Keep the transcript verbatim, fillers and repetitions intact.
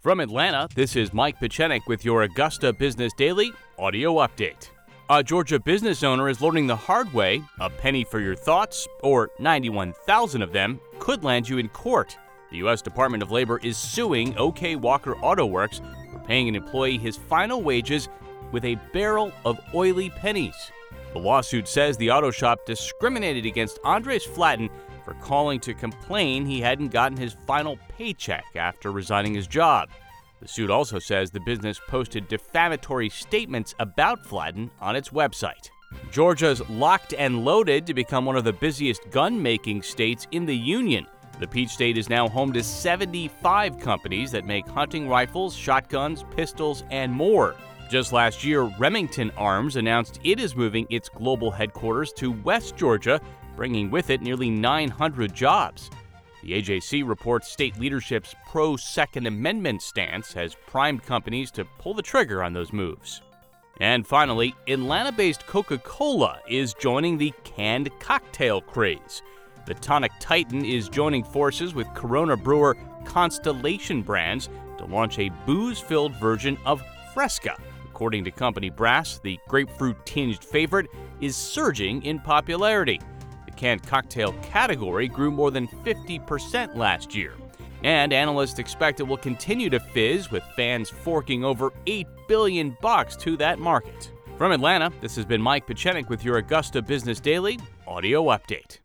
From Atlanta, this is Mike Pechenik with your Augusta Business Daily audio update. A Georgia business owner is learning the hard way a penny for your thoughts, or ninety-one thousand of them, could land you in court. The U S Department of Labor is suing OK Walker Auto Works for paying an employee his final wages with a barrel of oily pennies. The lawsuit says the auto shop discriminated against Andres Flatten for calling to complain he hadn't gotten his final paycheck after resigning his job. The suit also says the business posted defamatory statements about Flatten on its website. Georgia's locked and loaded to become one of the busiest gun-making states in the Union. The Peach State is now home to seventy-five companies that make hunting rifles, shotguns, pistols, and more. Just last year, Remington Arms announced it is moving its global headquarters to West Georgia, bringing with it nearly nine hundred jobs. The A J C reports state leadership's pro-Second Amendment stance has primed companies to pull the trigger on those moves. And finally, Atlanta-based Coca-Cola is joining the canned cocktail craze. The tonic titan is joining forces with Corona brewer Constellation Brands to launch a booze-filled version of Fresca. According to company brass, the grapefruit-tinged favorite is surging in popularity. The canned cocktail category grew more than fifty percent last year, and analysts expect it will continue to fizz, with fans forking over eight billion bucks to that market. From Atlanta, this has been Mike Pechenik with your Augusta Business Daily audio update.